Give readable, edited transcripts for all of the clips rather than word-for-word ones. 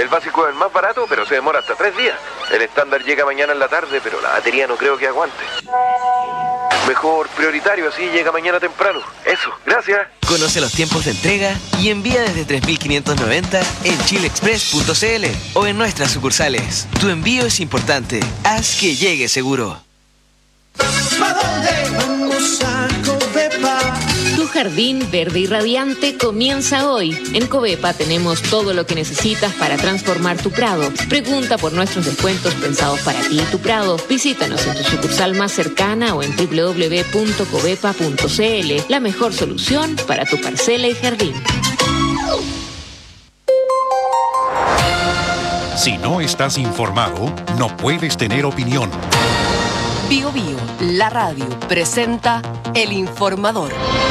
El básico es el más barato, pero se demora hasta 3 días. El estándar llega mañana en la tarde, pero la batería no creo que aguante. Mejor prioritario, así llega mañana temprano. Eso, gracias. Conoce los tiempos de entrega y envía desde 3.590 en chileexpress.cl o en nuestras sucursales. Tu envío es importante. Haz que llegue seguro. Tu jardín verde y radiante comienza hoy. En Covepa tenemos todo lo que necesitas para transformar tu prado. Pregunta por nuestros descuentos pensados para ti y tu prado. Visítanos en tu sucursal más cercana o en www.covepa.cl. La mejor solución para tu parcela y jardín. Si no estás informado, no puedes tener opinión. Bio Bio, la radio, presenta El Informador.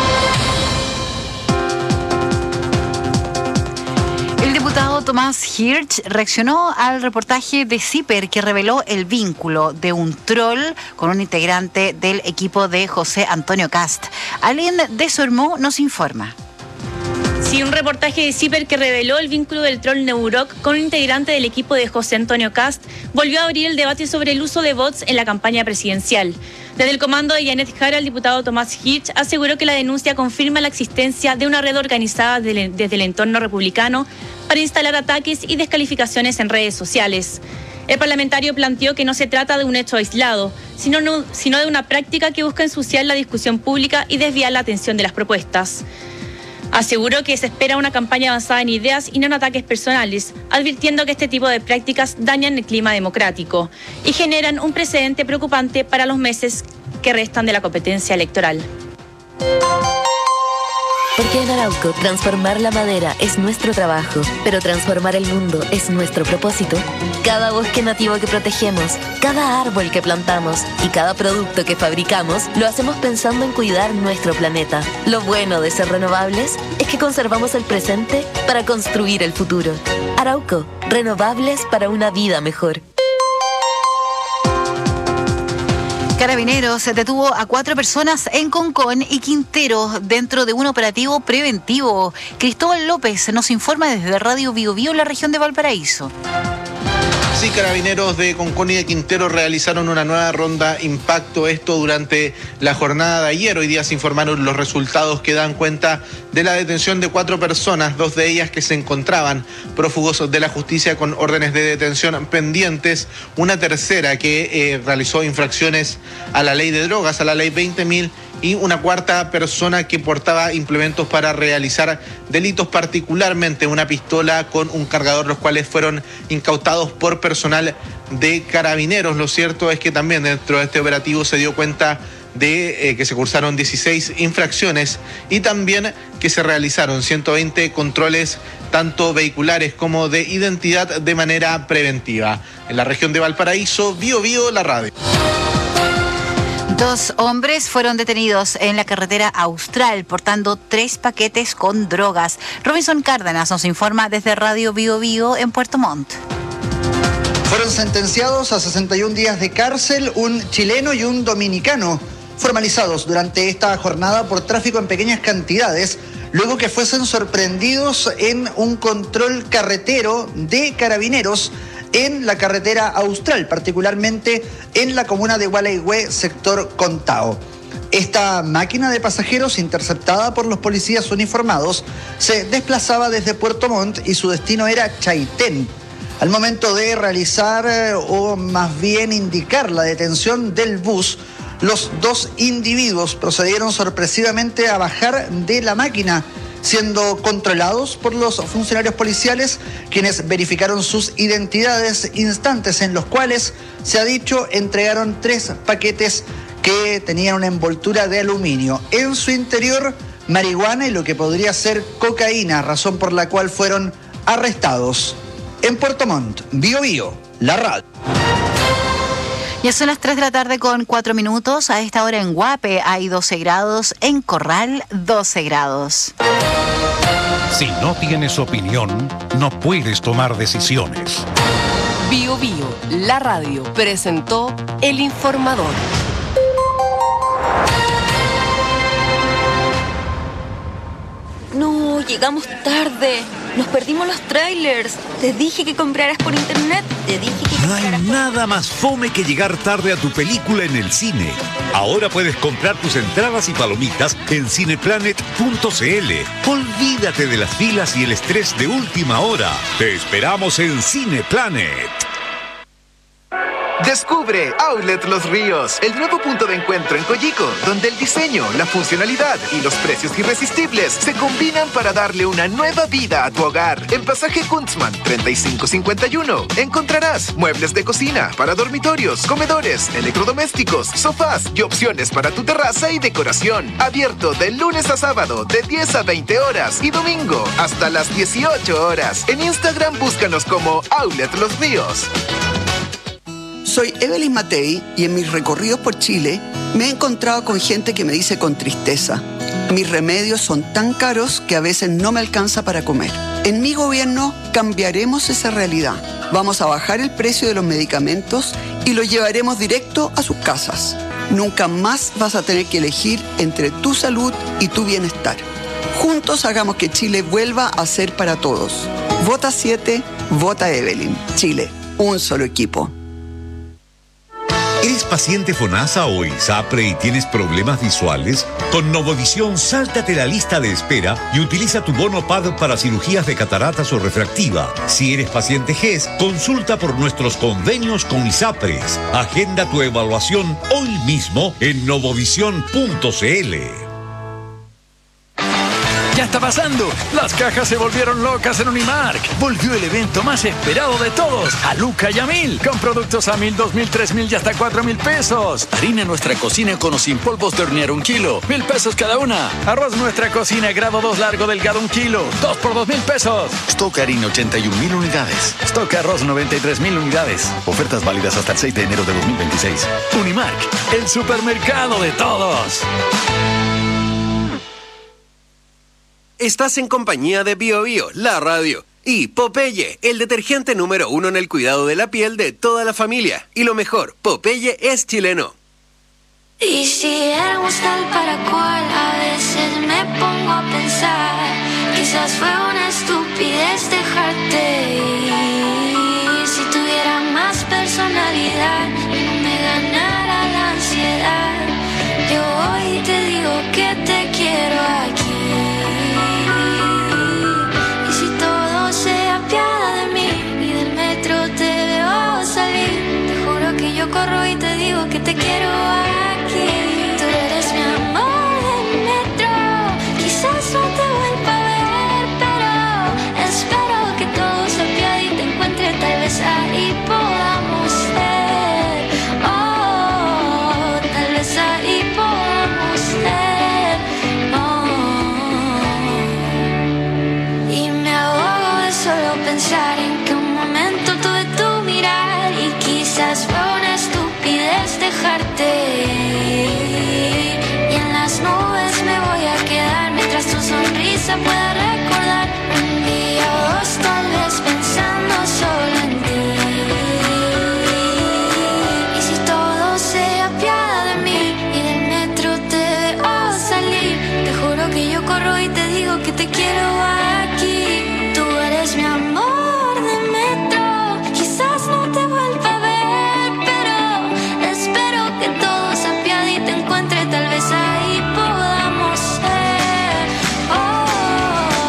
El diputado Tomás Hirsch reaccionó al reportaje de CIPER que reveló el vínculo de un troll con un integrante del equipo de José Antonio Kast. Alain Desormeaux nos informa. Sí, un reportaje de CIPER que reveló el vínculo del troll Neuroc con un integrante del equipo de José Antonio Kast volvió a abrir el debate sobre el uso de bots en la campaña presidencial. Desde el comando de Janet Jara, el diputado Tomás Hirsch aseguró que la denuncia confirma la existencia de una red organizada desde el entorno republicano para instalar ataques y descalificaciones en redes sociales. El parlamentario planteó que no se trata de un hecho aislado, sino de una práctica que busca ensuciar la discusión pública y desviar la atención de las propuestas. Aseguró que se espera una campaña basada en ideas y no en ataques personales, advirtiendo que este tipo de prácticas dañan el clima democrático y generan un precedente preocupante para los meses que restan de la competencia electoral. Porque en Arauco transformar la madera es nuestro trabajo, pero transformar el mundo es nuestro propósito. Cada bosque nativo que protegemos, cada árbol que plantamos y cada producto que fabricamos lo hacemos pensando en cuidar nuestro planeta. Lo bueno de ser renovables es que conservamos el presente para construir el futuro. Arauco, renovables para una vida mejor. Carabineros detuvo a 4 personas en Concón y Quintero dentro de un operativo preventivo. Cristóbal López nos informa desde Radio Bio Bio en la región de Valparaíso. Sí, Carabineros de Concón y de Quintero realizaron una nueva ronda impacto, esto durante la jornada de ayer. Hoy día se informaron los resultados que dan cuenta de la detención de 4 personas, 2 de ellas que se encontraban prófugos de la justicia con órdenes de detención pendientes, una tercera que realizó infracciones a la ley de drogas, a la ley 20.000, y una 4ª persona que portaba implementos para realizar delitos, particularmente una pistola con un cargador, los cuales fueron incautados por personal de Carabineros. Lo cierto es que también dentro de este operativo se dio cuenta de que se cursaron 16 infracciones y también que se realizaron 120 controles tanto vehiculares como de identidad de manera preventiva. En la región de Valparaíso, Bio Bio, la radio. 2 hombres fueron detenidos en la carretera Austral portando 3 paquetes con drogas. Robinson Cárdenas nos informa desde Radio Bio Bio en Puerto Montt. Fueron sentenciados a 61 días de cárcel un chileno y un dominicano, formalizados durante esta jornada por tráfico en pequeñas cantidades, luego que fuesen sorprendidos en un control carretero de Carabineros en la carretera Austral, particularmente en la comuna de Gualeguay, sector Contao. Esta máquina de pasajeros, interceptada por los policías uniformados, se desplazaba desde Puerto Montt y su destino era Chaitén. Al momento de realizar o más bien indicar la detención del bus, los 2 individuos procedieron sorpresivamente a bajar de la máquina, siendo controlados por los funcionarios policiales, quienes verificaron sus identidades, instantes en los cuales, se ha dicho, entregaron 3 paquetes que tenían una envoltura de aluminio. En su interior, marihuana y lo que podría ser cocaína, razón por la cual fueron arrestados. En Puerto Montt, Bio Bio, la radio. Ya son las 3 de la tarde con 4 minutos. A esta hora en Guape hay 12 grados, en Corral 12 grados. Si no tienes opinión, no puedes tomar decisiones. Bio Bio, la radio, presentó El Informador. No, llegamos tarde. Nos perdimos los trailers. Te dije que compraras por internet. Te dije que No hay nada más fome que llegar tarde a tu película en el cine. Ahora puedes comprar tus entradas y palomitas en cineplanet.cl. Olvídate de las filas y el estrés de última hora. Te esperamos en Cineplanet. Descubre Outlet Los Ríos, el nuevo punto de encuentro en Coyico, donde el diseño, la funcionalidad y los precios irresistibles se combinan para darle una nueva vida a tu hogar. En Pasaje Kuntzman 3551 encontrarás muebles de cocina para dormitorios, comedores, electrodomésticos, sofás y opciones para tu terraza y decoración. Abierto de lunes a sábado de 10 a 20 horas y domingo hasta las 18 horas. En Instagram búscanos como Outlet Los Ríos. Soy Evelyn Matei y en mis recorridos por Chile me he encontrado con gente que me dice con tristeza: mis remedios son tan caros que a veces no me alcanza para comer. En mi gobierno cambiaremos esa realidad. Vamos a bajar el precio de los medicamentos y los llevaremos directo a sus casas. Nunca más vas a tener que elegir entre tu salud y tu bienestar. Juntos hagamos que Chile vuelva a ser para todos. Vota 7, vota Evelyn. Chile, un solo equipo. ¿Eres paciente FONASA o ISAPRE y tienes problemas visuales? Con Novovisión, sáltate la lista de espera y utiliza tu bono PAD para cirugías de cataratas o refractiva. Si eres paciente GES, consulta por nuestros convenios con ISAPRES. Agenda tu evaluación hoy mismo en novovision.cl. Ya está pasando. Las cajas se volvieron locas en Unimark. Volvió el evento más esperado de todos, a Luca y a 1000, con productos a 1000, 2000, 3000 y hasta 4000 pesos. Harina Nuestra Cocina con o sin polvos de hornear 1 kilo, 1000 pesos cada una. Arroz Nuestra Cocina grado 2 largo delgado 1 kilo, 2 por 2000 pesos. Stock harina 81,000 unidades. Stock arroz 93,000 unidades. Ofertas válidas hasta el 6 de enero de 2026. Unimark, el supermercado de todos. Estás en compañía de Bio Bio, la radio, y Popeye, el detergente número 1 en el cuidado de la piel de toda la familia. Y lo mejor, Popeye es chileno. Y si éramos tal para cual, a veces me pongo a pensar, quizás fue una estupidez dejarte ir. Si tuviera más personalidad y no me ganara la ansiedad, yo hoy te digo que te quiero aquí. Corro y te digo que te quiero aquí. Tú eres mi amor del metro. Quizás no te vuelva a ver, pero espero que todo se apiade y te encuentre. Tal vez ahí podamos ser. Oh, tal vez ahí podamos ser. Oh. Y me ahogo de solo pensar en que un momento tuve tu mirar y quizás fue dejarte y en las nubes me voy a quedar mientras tu sonrisa pueda recordar un día o dos, tal vez pensando solo en ti. Y si todo se apiada de mí y del metro te veo salir, te juro que yo corro y te digo que te quiero aquí. Tú eres mi amor de metro. Quizás no te vuelva a ver, que todo se apiade y te encuentre, tal vez ahí podamos ser. Oh.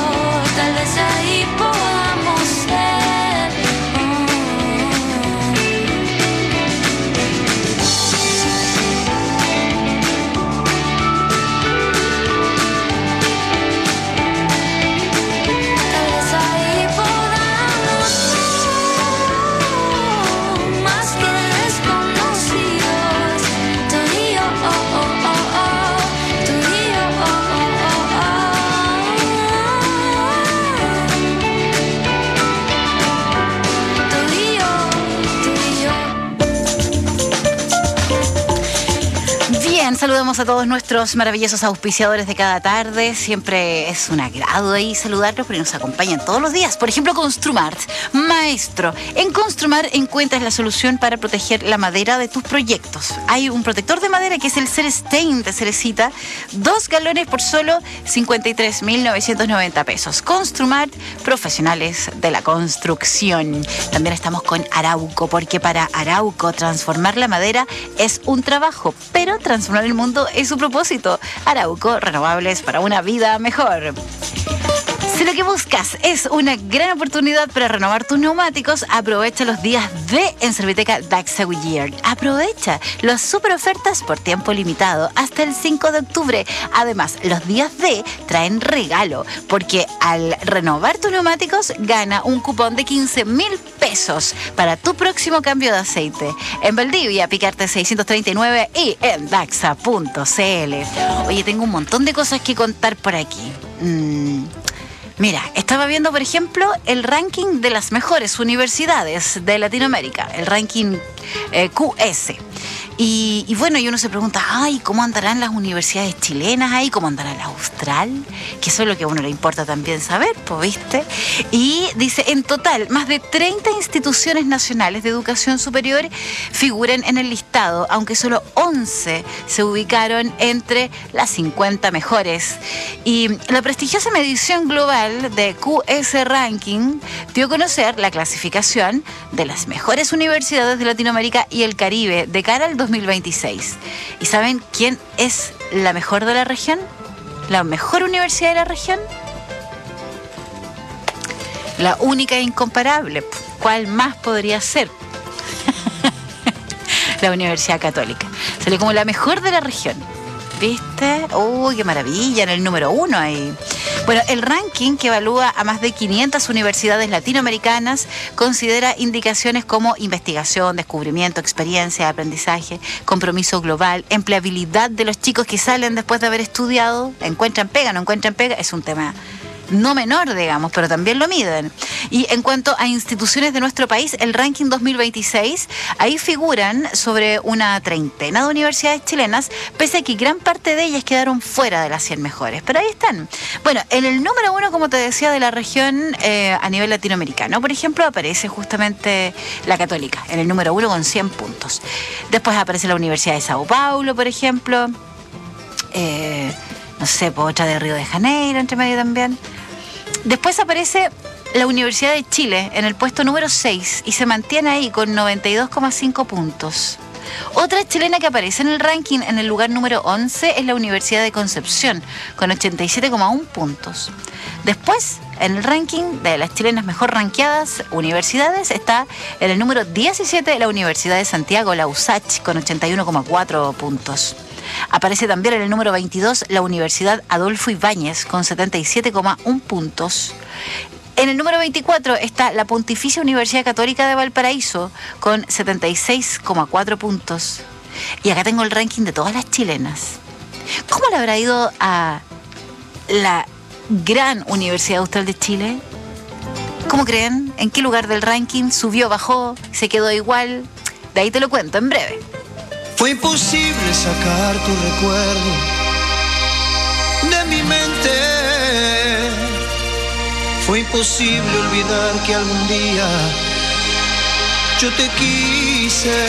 Bien, saludamos a todos nuestros maravillosos auspiciadores de cada tarde. Siempre es un agrado ahí saludarlos, porque nos acompañan todos los días. Por ejemplo, Construmart. Maestro, en Construmart encuentras la solución para proteger la madera de tus proyectos. Hay un protector de madera que es el Cerestain de Cerecita, 2 galones por solo 53.990 pesos. Construmart, profesionales de la construcción. También estamos con Arauco, porque para Arauco transformar la madera es un trabajo, pero transformar el mundo es su propósito. Arauco, renovables para una vida mejor. Si lo que buscas es una gran oportunidad para renovar tus neumáticos, aprovecha los días D en Serviteca Daxa Goodyear. Aprovecha las super ofertas por tiempo limitado hasta el 5 de octubre. Además, los días D traen regalo, porque al renovar tus neumáticos gana un cupón de 15.000 pesos para tu próximo cambio de aceite. En Valdivia, Picarte 639 y en Daxa.cl. Oye, tengo un montón de cosas que contar por aquí. Mira, estaba viendo, por ejemplo, el ranking de las mejores universidades de Latinoamérica, el ranking QS. Y bueno, y uno se pregunta, ay, ¿cómo andarán las universidades chilenas ahí? ¿Cómo andará la austral? Que eso es lo que a uno le importa también saber, pues, ¿viste? Y dice, en total, más de 30 instituciones nacionales de educación superior figuran en el listado, aunque solo 11 se ubicaron entre las 50 mejores. Y la prestigiosa medición global de QS Ranking dio a conocer la clasificación de las mejores universidades de Latinoamérica y el Caribe de cara al 2026. ¿Y saben quién es la mejor de la región? ¿La mejor universidad de la región? La única e incomparable. ¿Cuál más podría ser? La Universidad Católica. Salió como la mejor de la región. ¿Viste? ¡Uy, qué maravilla! En el número 1 ahí. Bueno, el ranking, que evalúa a más de 500 universidades latinoamericanas, considera indicaciones como investigación, descubrimiento, experiencia, aprendizaje, compromiso global, empleabilidad de los chicos que salen después de haber estudiado, encuentran pega, no encuentran pega, es un tema no menor, digamos, pero también lo miden. Y en cuanto a instituciones de nuestro país, el ranking 2026, ahí figuran sobre una treintena de universidades chilenas, pese a que gran parte de ellas quedaron fuera de las 100 mejores. Pero ahí están. Bueno, en el número 1, como te decía, de la región a nivel latinoamericano, por ejemplo, aparece justamente la Católica, en el número 1 con 100 puntos. Después aparece la Universidad de Sao Paulo, por ejemplo. No sé, otra de Río de Janeiro, entre medio también. Después aparece la Universidad de Chile en el puesto número 6 y se mantiene ahí con 92,5 puntos. Otra chilena que aparece en el ranking en el lugar número 11 es la Universidad de Concepción, con 87,1 puntos. Después, en el ranking de las chilenas mejor rankeadas universidades, está en el número 17 la Universidad de Santiago, la USACH, con 81,4 puntos. Aparece también en el número 22 la Universidad Adolfo Ibáñez con 77,1 puntos. En el número 24 está la Pontificia Universidad Católica de Valparaíso con 76,4 puntos. Y acá tengo el ranking de todas las chilenas. ¿Cómo le habrá ido a la gran Universidad Austral de Chile? ¿Cómo creen? ¿En qué lugar del ranking? ¿Subió, bajó, se quedó igual? De ahí te lo cuento en breve. Fue imposible sacar tu recuerdo de mi mente. Fue imposible olvidar que algún día yo te quise.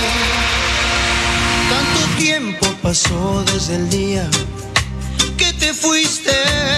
Tanto tiempo pasó desde el día que te fuiste.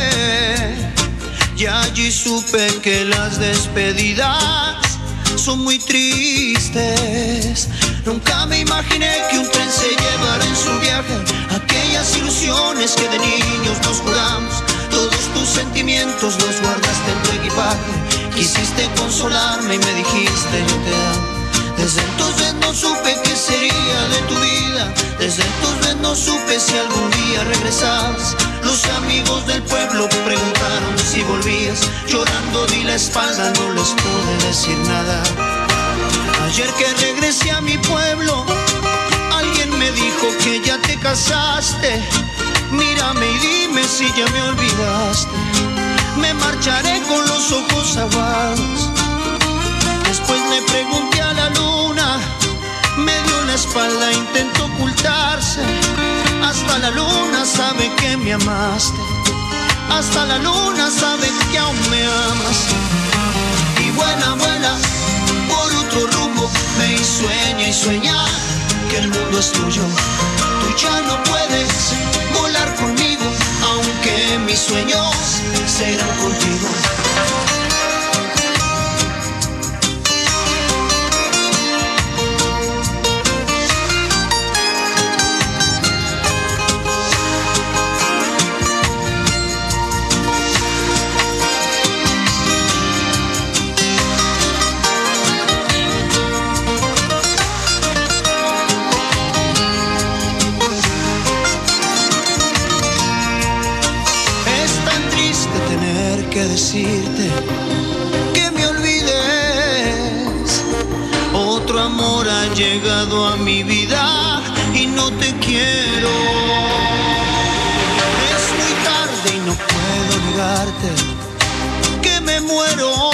Y allí supe que las despedidas son muy tristes. Nunca me imaginé que un tren se llevara en su viaje aquellas ilusiones que de niños nos juramos. Todos tus sentimientos los guardaste en tu equipaje. Quisiste consolarme y me dijiste yo te amo. Desde entonces no supe qué sería de tu vida. Desde entonces no supe si algún día regresabas. Los amigos del pueblo preguntaron si volvías. Llorando di la espalda, no les pude decir nada. Ayer que regresé a mi pueblo, alguien me dijo que ya te casaste. Mírame y dime si ya me olvidaste. Me marcharé con los ojos aguados. Después me pregunté a la luna, me dio la espalda, intentó ocultarse. Hasta la luna sabe que me amaste, hasta la luna sabe que aún me amas. Y vuela, vuela por otro rumbo, ve y sueña que el mundo es tuyo. Tú ya no puedes volar conmigo, aunque mis sueños serán contigo. Decirte que me olvides, otro amor ha llegado a mi vida y no te quiero. Es muy tarde y no puedo negarte que me muero,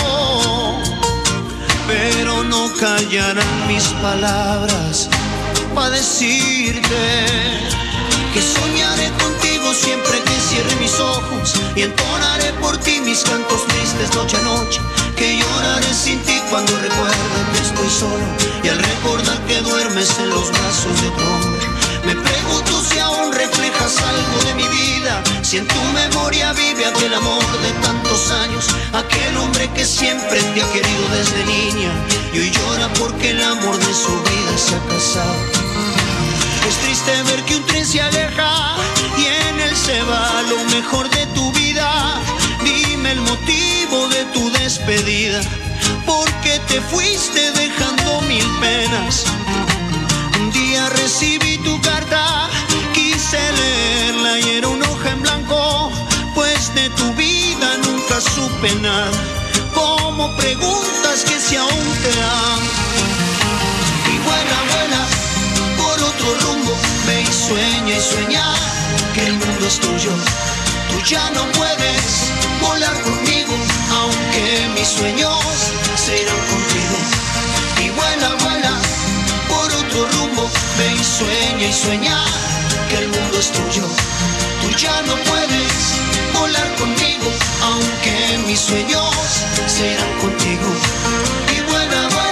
pero no callarán mis palabras para decirte que soñaré contigo siempre que cierre mis ojos y entonaré por ti mis cantos tristes noche a noche, que lloraré sin ti cuando recuerde que estoy solo y al recordar que duermes en los brazos de otro hombre. Me pregunto si aún reflejas algo de mi vida, si en tu memoria vive aquel amor de tantos años, aquel hombre que siempre te ha querido desde niña y hoy llora porque el amor de su vida se ha casado. Es triste ver que un tren se aleja y en él se va lo mejor de tu vida. Dime el motivo de tu despedida, porque te fuiste dejando mil penas. Un día recibí tu carta, quise leerla y era una hoja en blanco, pues de tu vida nunca supe nada. ¿Cómo preguntas que si aún te amo? Y vuela, vuela por otro rumbo, ve y sueña que el mundo es tuyo. Tú ya no puedes volar conmigo, aunque mis sueños serán contigo. Y vuela, vuela por otro rumbo, ve y sueña que el mundo es tuyo. Tú ya no puedes volar conmigo, aunque mis sueños serán contigo. Y vuela, vuela.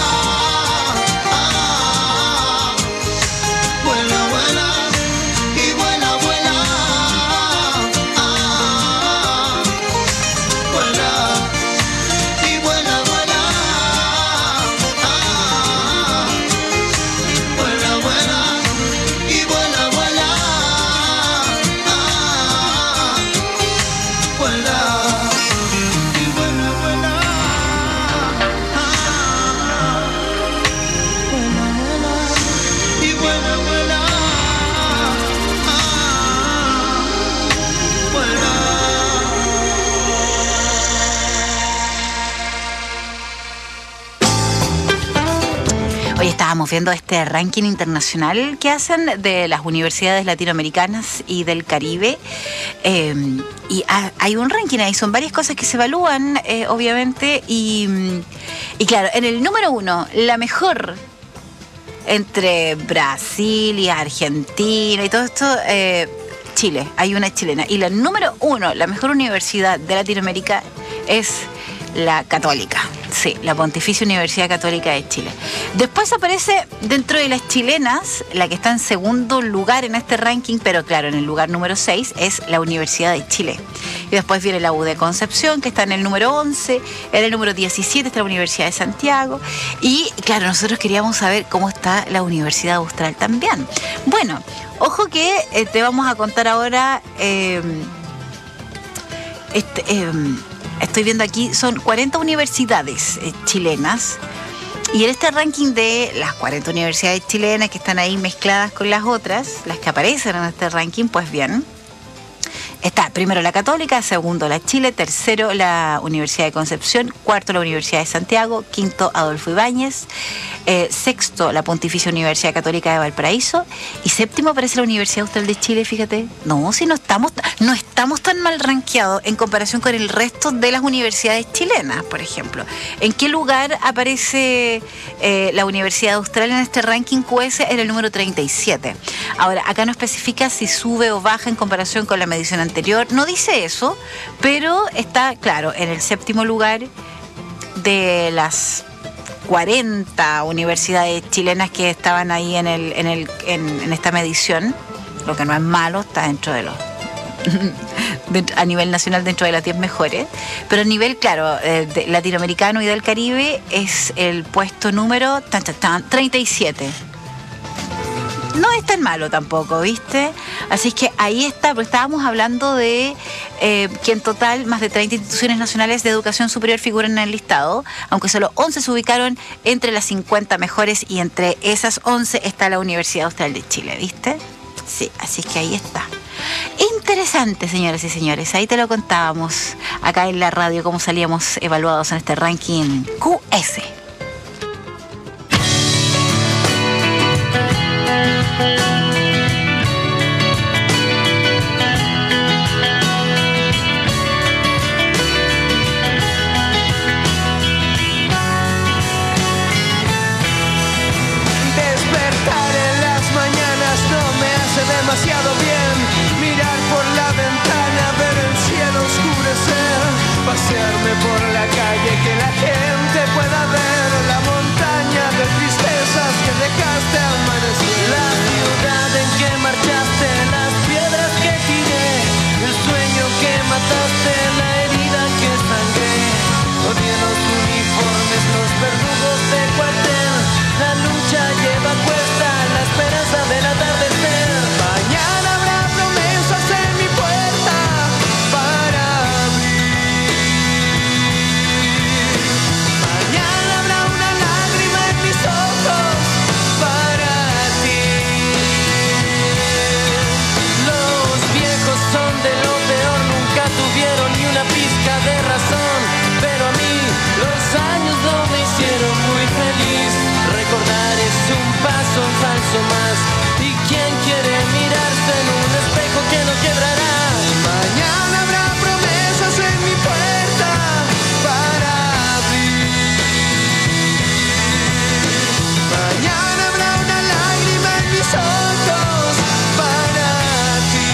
Estábamos viendo este ranking internacional que hacen de las universidades latinoamericanas y del Caribe, y hay un ranking ahí, son varias cosas que se evalúan, obviamente, y claro, en el número 1, la mejor entre Brasil y Argentina y todo esto, Chile, hay una chilena, y la número 1, la mejor universidad de Latinoamérica es la Católica. Sí, la Pontificia Universidad Católica de Chile. Después aparece dentro de las chilenas, la que está en segundo lugar en este ranking, pero claro, en el lugar número 6 es la Universidad de Chile. Y después viene la U de Concepción, que está en el número 11, en el número 17 está la Universidad de Santiago. Y claro, nosotros queríamos saber cómo está la Universidad Austral también. Bueno, ojo que te vamos a contar ahora... estoy viendo aquí, son 40 universidades chilenas, y en este ranking de las 40 universidades chilenas que están ahí mezcladas con las otras, las que aparecen en este ranking, pues bien, Está primero la Católica, segundo la Chile, tercero la Universidad de Concepción, cuarto la Universidad de Santiago, quinto Adolfo Ibáñez, sexto la Pontificia Universidad Católica de Valparaíso y séptimo aparece la Universidad Austral de Chile, fíjate. No, si no estamos tan mal rankeados en comparación con el resto de las universidades chilenas, por ejemplo. ¿En qué lugar aparece la Universidad Austral en este ranking QS? En el número 37. Ahora, acá no especifica si sube o baja en comparación con la medición anterior, no dice eso, pero está, claro, en el séptimo lugar de las 40 universidades chilenas que estaban ahí en esta medición, lo que no es malo, está dentro de los a nivel nacional dentro de las 10 mejores, pero a nivel, claro, latinoamericano y del Caribe es el puesto número 37. No es tan malo tampoco, ¿viste? Así que ahí está, porque estábamos hablando de que en total más de 30 instituciones nacionales de educación superior figuran en el listado, aunque solo 11 se ubicaron entre las 50 mejores y entre esas 11 está la Universidad Austral de Chile, ¿viste? Sí, así que ahí está. Interesante, señoras y señores, ahí te lo contábamos acá en la radio, cómo salíamos evaluados en este ranking QS. Demasiado bien mirar por la ventana, ver el cielo oscurecer, pasearme por la calle, que la gente pueda ver la montaña de tristezas que dejaste amanecer, la ciudad en que marchaste, las piedras que tiré, el sueño que mataste, la herida que sangré, odié los uniformes, los verdugos de cuartel, la lucha lleva a cuesta la esperanza del atardecer. Mañana habrá promesas en mi puerta para abrir. Mañana habrá una lágrima en mis ojos para ti. Los viejos son de lo peor, nunca tuvieron ni una pizca de razón, pero a mí los años no me hicieron muy feliz. Recordar es un paso falso más. ¿Y quién quiere mirarse en un espejo que no quebrará? Mañana habrá promesas en mi puerta para abrir. Mañana habrá una lágrima en mis ojos para ti.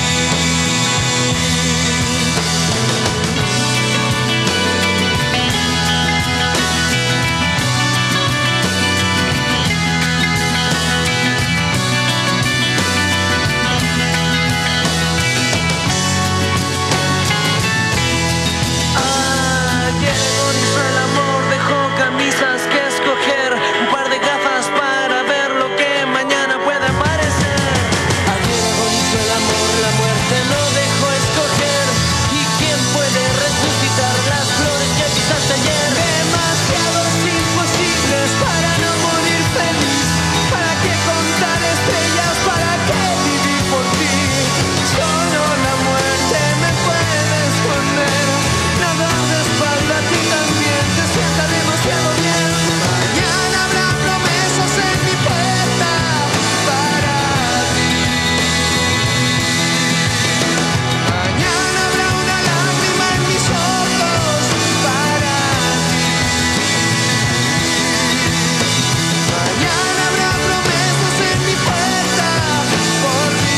Camisas que escoger, un par de gafas para ver lo que mañana puede aparecer. Ayer agonizó el amor, la muerte lo dejó escoger. ¿Y quién puede resucitar las flores que pisaste ayer? Demasiados imposibles para no morir feliz. ¿Para qué contar estrellas? ¿Para qué vivir por ti? Solo la muerte me puede esconder. Nada de espalda a ti también te sienta demasiado bien. Mañana habrá promesas en mi puerta para ti. Mañana habrá una lágrima en mis ojos para ti. Mañana habrá promesas en mi puerta por ti.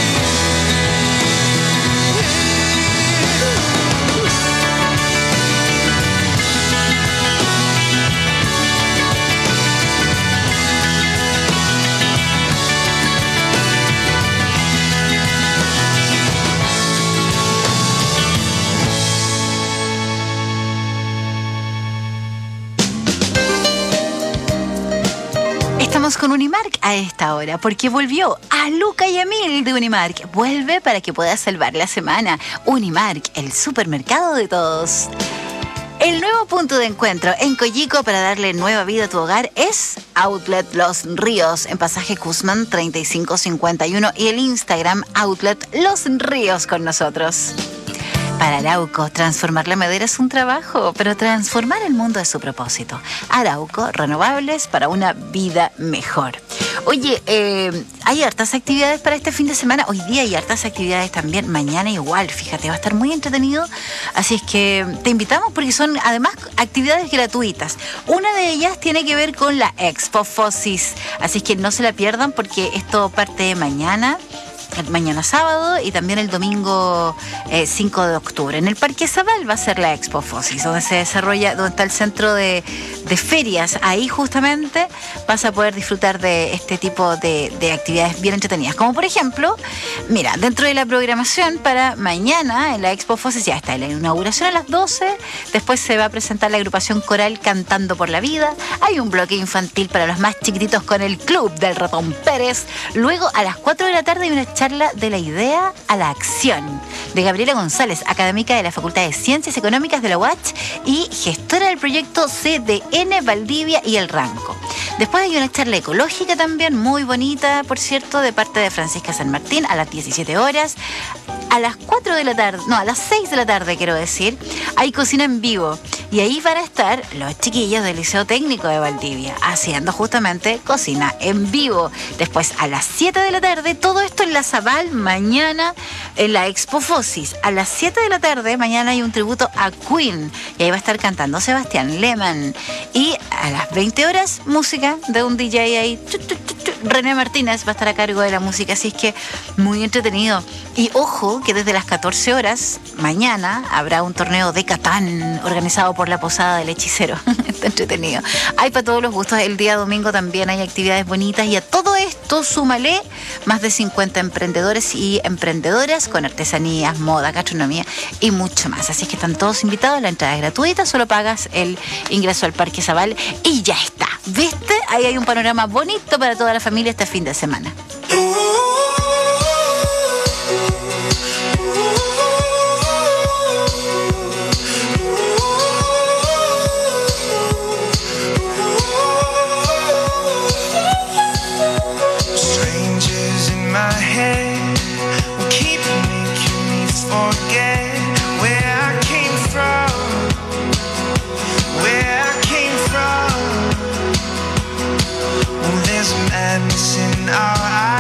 Estamos con Unimark a esta hora, porque volvió a Luca y Emil de Unimark. Vuelve para que puedas salvar la semana. Unimark, el supermercado de todos. El nuevo punto de encuentro en Coyico para darle nueva vida a tu hogar es Outlet Los Ríos, en Pasaje Guzmán 3551 y el Instagram Outlet Los Ríos con nosotros. Para Arauco, transformar la madera es un trabajo, pero transformar el mundo es su propósito. Arauco, renovables para una vida mejor. Oye, hay hartas actividades para este fin de semana. Hoy día hay hartas actividades también. Mañana igual, fíjate, va a estar muy entretenido. Así es que te invitamos porque son además actividades gratuitas. Una de ellas tiene que ver con la Expo Fossis. Así es que no se la pierdan porque esto parte mañana sábado y también el domingo 5 de octubre. En el Parque Zabal va a ser la Expo Fossis, donde se desarrolla, donde está el centro de ferias. Ahí justamente vas a poder disfrutar de este tipo de actividades bien entretenidas. Como por ejemplo, mira, dentro de la programación para mañana en la Expo Fossis ya está la inauguración a las 12. Después se va a presentar la agrupación coral Cantando por la Vida. Hay un bloque infantil para los más chiquititos con el Club del Ratón Pérez. Luego a las 4 de la tarde hay una charla de la idea a la acción de Gabriela González, académica de la Facultad de Ciencias Económicas de la UACH y gestora del proyecto CDN Valdivia y El Ranco. Después hay una charla ecológica también muy bonita, por cierto, de parte de Francisca San Martín a las 17 horas. A las 4 de la tarde, no, a las 6 de la tarde quiero decir, hay cocina en vivo. Y ahí van a estar los chiquillos del Liceo Técnico de Valdivia haciendo justamente cocina en vivo. Después a las 7 de la tarde, todo esto en la Zabal, mañana en la Expo Fossis. A las 7 de la tarde, mañana hay un tributo a Queen. Y ahí va a estar cantando Sebastián Lehmann. Y a las 20 horas, música de un DJ ahí. René Martínez va a estar a cargo de la música, así es que muy entretenido. Y ojo que desde las 14 horas, mañana, habrá un torneo de Catán organizado por la Posada del Hechicero. Está entretenido. Hay para todos los gustos. El día domingo también hay actividades bonitas y a todo esto súmale más de 50 emprendedores y emprendedoras con artesanías, moda, gastronomía y mucho más. Así es que están todos invitados. La entrada es gratuita, solo pagas el ingreso al Parque Zabal y ya está. ¿Viste? Ahí hay un panorama bonito para toda la familia este fin de semana. In our eyes.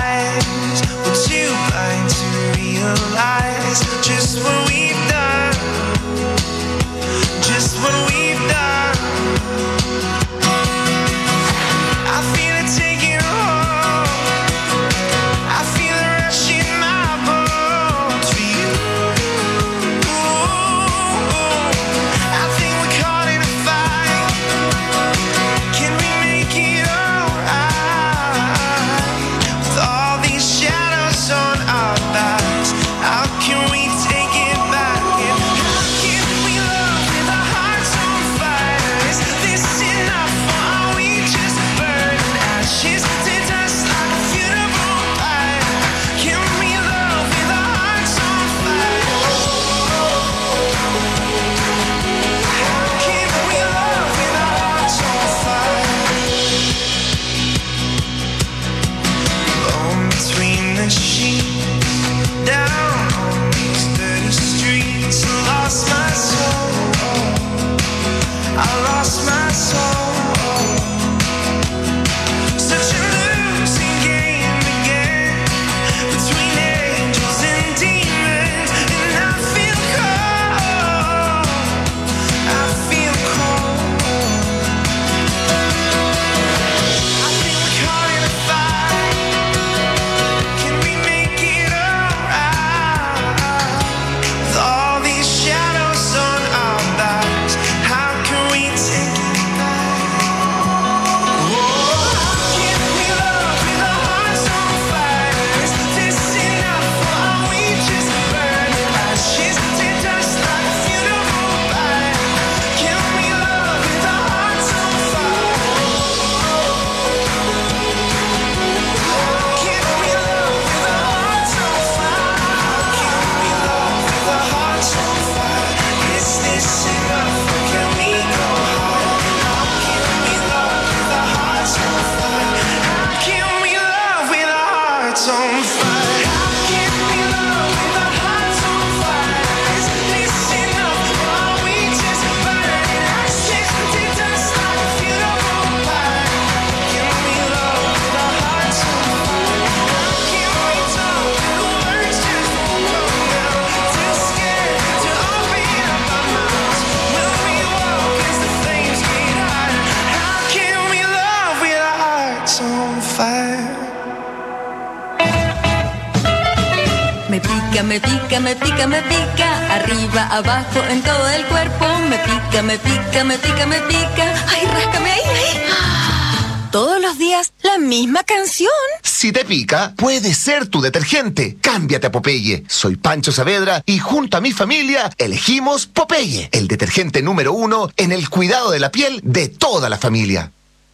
pica, me pica, me pica, me pica. Arriba, abajo, en todo el cuerpo. Me pica, me pica, me pica, me pica. Ay, ráscame ahí, ahí. Todos los días, la misma canción. Si te pica, puede ser tu detergente. Cámbiate a Popeye. Soy Pancho Saavedra y junto a mi familia elegimos Popeye, el detergente número 1 en el cuidado de la piel de toda la familia.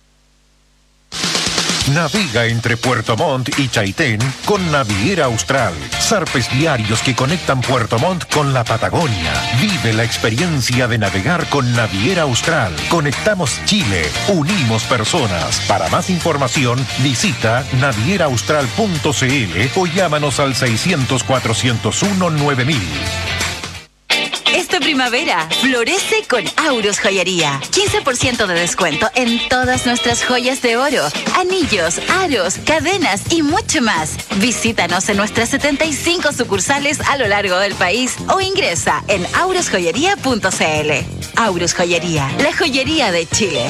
Navega entre Puerto Montt y Chaitén con Naviera Austral. Zarpes diarios que conectan Puerto Montt con la Patagonia. Vive la experiencia de navegar con Naviera Austral. Conectamos Chile, unimos personas. Para más información, visita navieraaustral.cl o llámanos al 600-401-9000. Esta primavera, florece con Aurus Joyería. 15% de descuento en todas nuestras joyas de oro, anillos, aros, cadenas y mucho más. Visítanos en nuestras 75 sucursales a lo largo del país o ingresa en aurusjoyería.cl. Aurus Joyería, la joyería de Chile.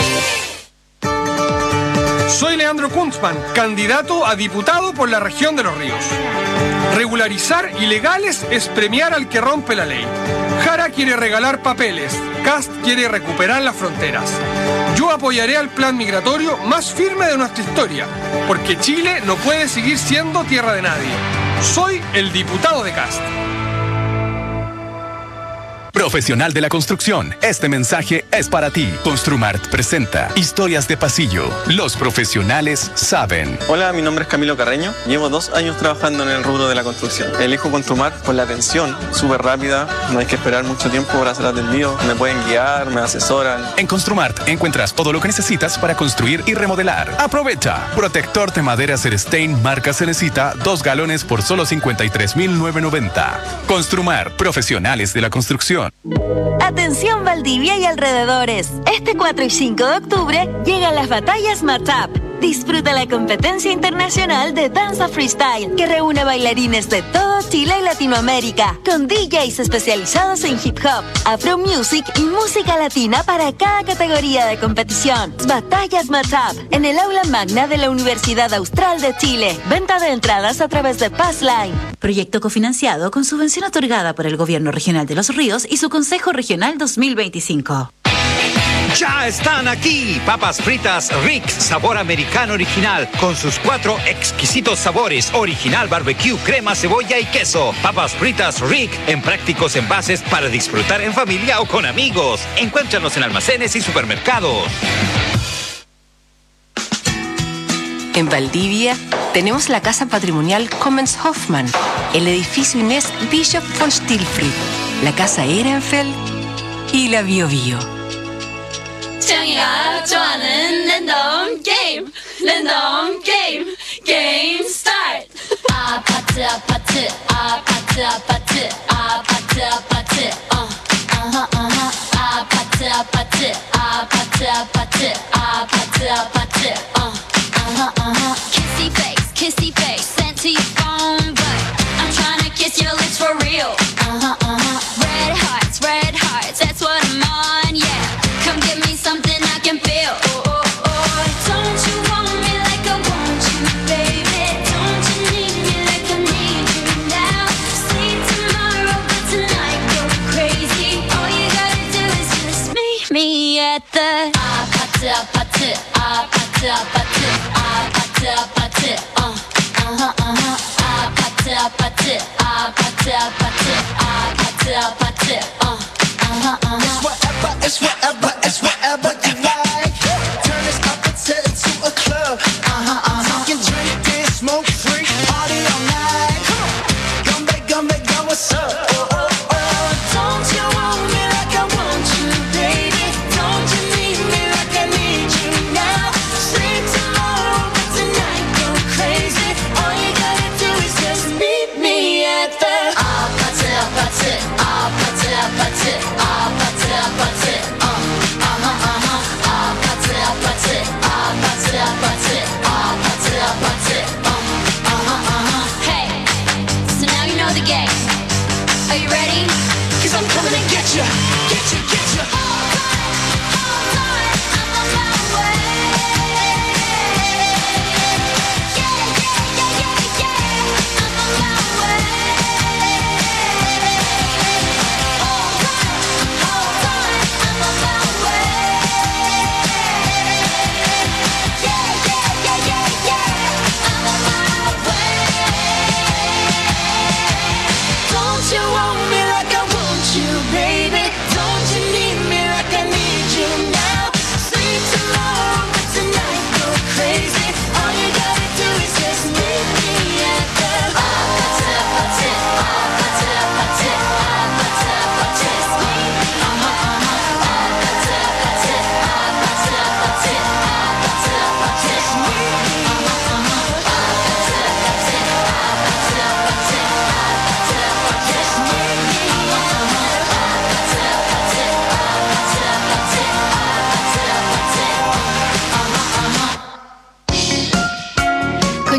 Soy Leandro Kuntzmann, candidato a diputado por la región de Los Ríos. Regularizar ilegales es premiar al que rompe la ley. Jara quiere regalar papeles, Kast quiere recuperar las fronteras. Yo apoyaré al plan migratorio más firme de nuestra historia, porque Chile no puede seguir siendo tierra de nadie. Soy el diputado de Kast. Profesional de la construcción, este mensaje es para ti. Construmart presenta Historias de Pasillo. Los profesionales saben. Hola, mi nombre es Camilo Carreño. Llevo 2 años trabajando en el rubro de la construcción. Elijo Construmart por la atención súper rápida. No hay que esperar mucho tiempo para ser atendido. Me pueden guiar, me asesoran. En Construmart encuentras todo lo que necesitas para construir y remodelar. Aprovecha. Protector de madera Cerestein marca Cerecita, 2 galones por solo $53,990. Construmart, profesionales de la construcción. Atención Valdivia y alrededores. Este 4 y 5 de octubre llegan las batallas Matap. Disfruta la competencia internacional de danza freestyle que reúne bailarines de todo Chile y Latinoamérica, con DJs especializados en hip hop, afro music y música latina para cada categoría de competición. Batallas Matap en el aula magna de la Universidad Austral de Chile. Venta de entradas a través de Passline. Proyecto cofinanciado con subvención otorgada por el Gobierno Regional de Los Ríos y su Consejo Regional 2025. Ya están aquí, papas fritas Rick, sabor americano original, con sus 4 exquisitos sabores, original barbecue, crema, cebolla y queso. Papas fritas Rick, en prácticos envases para disfrutar en familia o con amigos. Encuéntranos en almacenes y supermercados. En Valdivia tenemos la casa patrimonial Comens Hoffman, el edificio Inés Bishop von Stilfried, la casa Ehrenfeld y la Bio Bio. 정이가 좋아하는 랜덤 게임 랜덤 게임 게임 스타트 아파트 아파트 아파트 아파트 아파트 아파트 아파트 아파트 아파트 아파트 아파트 아파트 kissy face sent to your phone but I'm trying to kiss your lips for real red hearts that's what I'm on yeah come give me something I can feel. Don't you want me like I want you, baby? Don't you need me like I need you now? Sleep tomorrow, but tonight go crazy. All you gotta do is just meet me at the 아파트 아파트 아파트 아파트 아파트 아파트 아파트 아파트 아파트 아파트 아파트 It's whatever you like. Turn this opposite into a club. Talking, drink, dance, smoke, free, party all night. Come back, what's up? Don't you want me like I want you, baby? Don't you need me like I need you now? Sleep tomorrow, but tonight go crazy. All you gotta do is just meet me at the 아파트 아파트 아파트 아파트 아파트 아파트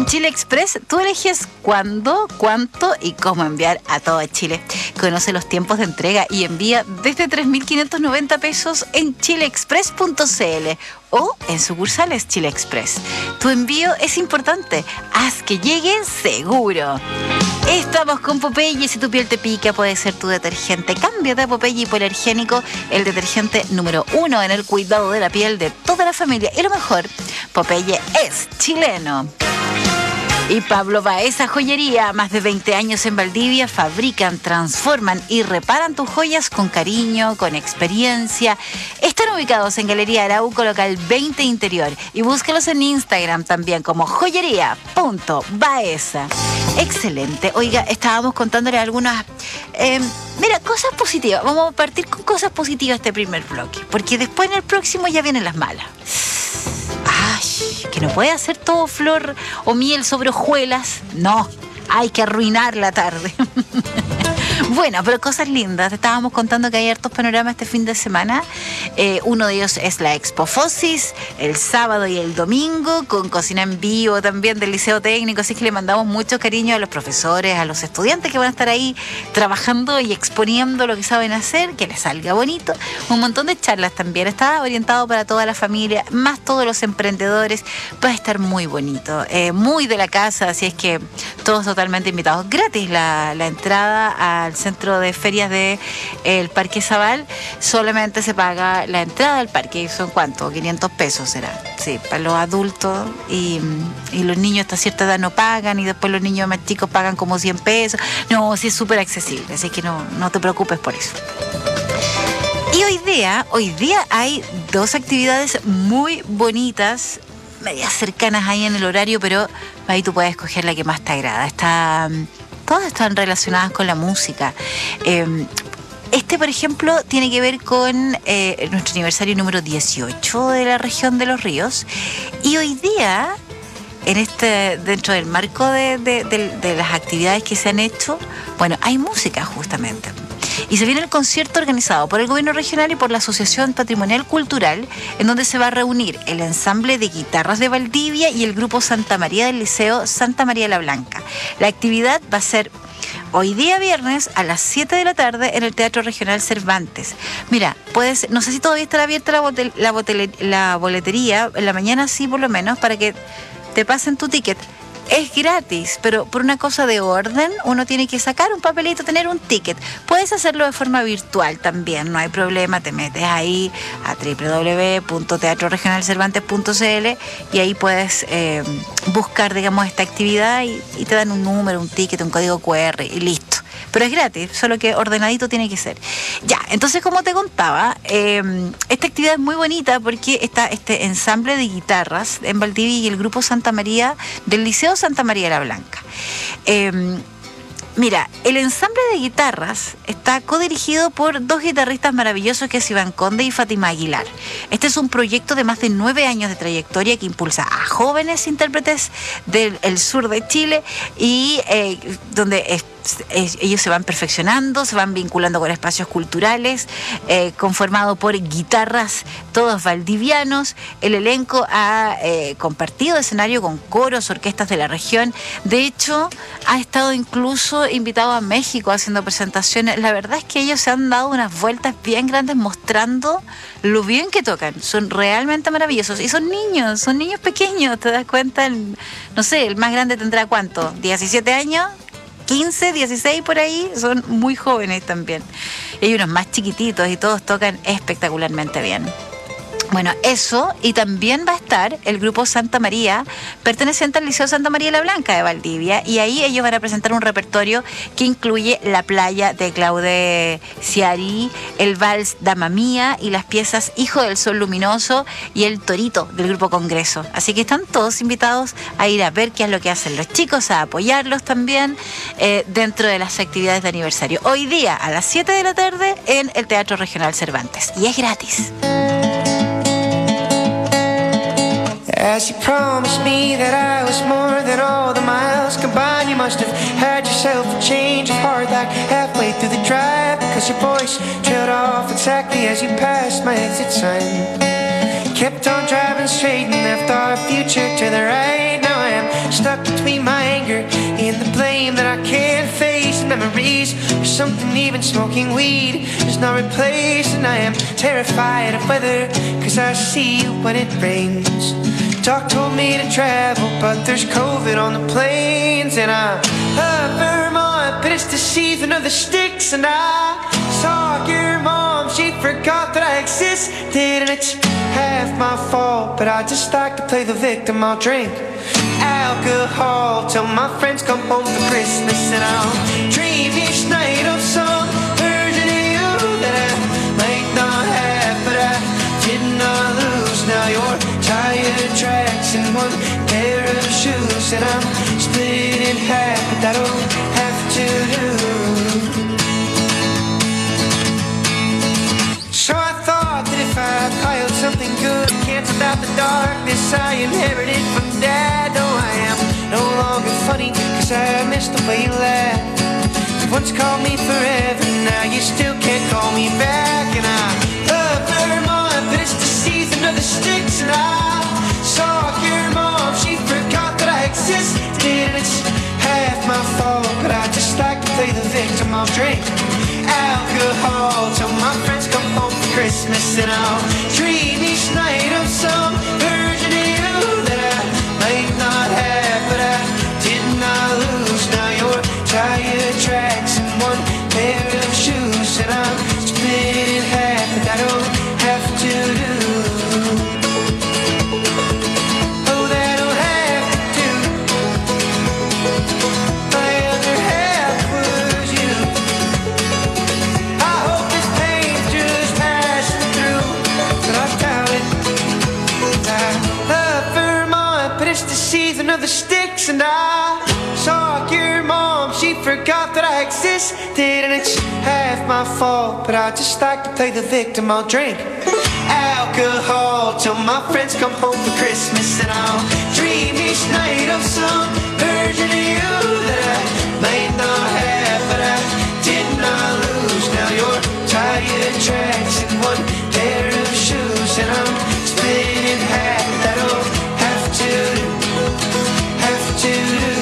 Chile Express, tú eliges cuándo, cuánto y cómo enviar a todo Chile. Conoce los tiempos de entrega y envía desde 3.590 pesos en chileexpress.cl o en sucursales Chile Express. Tu envío es importante, haz que llegue seguro. Estamos con Popeye. Si tu piel te pica, puede ser tu detergente. Cámbiate a Popeye Hipoalergénico, el detergente número 1 en el cuidado de la piel de toda la familia. Y lo mejor, Popeye es chileno. Y Pablo Baeza Joyería, más de 20 años en Valdivia, fabrican, transforman y reparan tus joyas con cariño, con experiencia. Están ubicados en Galería Arauco, local 20 Interior. Y búscalos en Instagram también como joyería.baeza. Excelente. Oiga, estábamos contándole algunas... cosas positivas. Vamos a partir con cosas positivas este primer bloque, porque después en el próximo ya vienen las malas. Que no puede hacer todo flor o miel sobre hojuelas. No, hay que arruinar la tarde. Bueno, pero cosas lindas. Te estábamos contando que hay hartos panoramas este fin de semana. Uno de ellos es la Expo Fosis, el sábado y el domingo, con cocina en vivo también del Liceo Técnico. Así que le mandamos mucho cariño a los profesores, a los estudiantes que van a estar ahí trabajando y exponiendo lo que saben hacer, que les salga bonito. Un montón de charlas también. Está orientado para toda la familia, más todos los emprendedores. Va a estar muy bonito, muy de la casa, así es que todos totalmente invitados. Gratis la entrada al centro de ferias del Parque Zabal. Solamente se paga la entrada al parque. ¿Son cuánto? 500 pesos será. Sí, para los adultos, y los niños hasta cierta edad no pagan, y después los niños más chicos pagan como 100 pesos. No, sí es súper accesible, así que no te preocupes por eso. Y hoy día hay dos actividades muy bonitas, medias cercanas ahí en el horario, pero ahí tú puedes escoger la que más te agrada. Todas están relacionadas con la música. Por ejemplo, tiene que ver con nuestro aniversario número 18 de la región de Los Ríos. Y hoy día, dentro del marco de las actividades que se han hecho, bueno, hay música justamente. Y se viene el concierto organizado por el Gobierno Regional y por la Asociación Patrimonial Cultural, en donde se va a reunir el ensamble de guitarras de Valdivia y el grupo Santa María del Liceo Santa María la Blanca. La actividad va a ser hoy día viernes a las 7 de la tarde en el Teatro Regional Cervantes. Mira, no sé si todavía estará abierta la boletería, en la mañana sí por lo menos, para que te pasen tu ticket. Es gratis, pero por una cosa de orden, uno tiene que sacar un papelito, tener un ticket. Puedes hacerlo de forma virtual también, no hay problema. Te metes ahí a www.teatroregionalcervantes.cl y ahí puedes buscar, digamos, esta actividad y te dan un número, un ticket, un código QR y listo. Pero es gratis, solo que ordenadito tiene que ser. Ya, entonces, como te contaba, esta actividad es muy bonita porque está este ensamble de guitarras en Valdivia y el grupo Santa María del Liceo Santa María la Blanca. Mira, el ensamble de guitarras está codirigido por dos guitarristas maravillosos, que es Iván Conde y Fátima Aguilar. Este es un proyecto de más de 9 años de trayectoria que impulsa a jóvenes intérpretes del sur de Chile y donde ellos se van perfeccionando, se van vinculando con espacios culturales, conformado por guitarras, todos valdivianos. El elenco ha compartido escenario con coros, orquestas de la región. De hecho, ha estado incluso invitado a México haciendo presentaciones. La verdad es que ellos se han dado unas vueltas bien grandes mostrando lo bien que tocan. Son realmente maravillosos. Y son niños pequeños, ¿te das cuenta? No sé, el más grande tendrá ¿cuánto? ¿17 años? 15, 16 por ahí, son muy jóvenes también. Y hay unos más chiquititos y todos tocan espectacularmente bien. Bueno, eso, y también va a estar el grupo Santa María, perteneciente al Liceo Santa María la Blanca de Valdivia, y ahí ellos van a presentar un repertorio que incluye La Playa de Claude Ciari, el Vals Dama Mía y las piezas Hijo del Sol Luminoso y El Torito del Grupo Congreso. Así que están todos invitados a ir a ver qué es lo que hacen los chicos, a apoyarlos también dentro de las actividades de aniversario. Hoy día a las 7 de la tarde en el Teatro Regional Cervantes, y es gratis. As you promised me that I was more than all the miles combined, you must have had yourself a change of heart like halfway through the drive, because your voice trailed off exactly as you passed my exit sign. Kept on driving straight and left our future to the right. Now I am stuck between memories, or something even smoking weed is not replaced. And I am terrified of weather, cause I see you when it rains. Doc told me to travel, but there's COVID on the planes. And I love Vermont, but it's the season of the sticks. And I saw your mom, she forgot that I existed. And it's half my fault, but I just like to play the victim. I'll drink alcohol till my friends come home for Christmas. And I'll dream each night of some version of you that I might not have, but I did not lose. Now you're tire tracks and one pair of shoes, and I'm split in half, but that'll have to do. So I thought that if I piled something good, canceled out the darkness I inherited from Dad. No, I am no longer funny, cause I missed the way you laughed. You once called me forever, now you still can't call me back. And I love Vermont, but it's the season of the sticks. And I saw your mom, she forgot that I existed. And it's half my fault, but I just like to play the victim. I'll drink alcohol till my friends come home for Christmas. And I'll dream each night of some version of you that I might not have, but I did not lose. Now you're tire tracks and one pair of shoes, and I'm split in half, but that'll have to do. Oh, that'll have to do. My other half was you. I hope this pain's just passing through, but I doubt it. I love Vermont, but it's the season of the sticks. And I saw your mom, she forgot that I existed. And it's half my fault, but I just like to play the victim. I'll drink alcohol till my friends come home for Christmas. And I'll dream each night of some version of you that I might not have, but I did not lose. Now you're tire tracks and one pair of shoes, and I'm split in half. That'll have to do, have to do.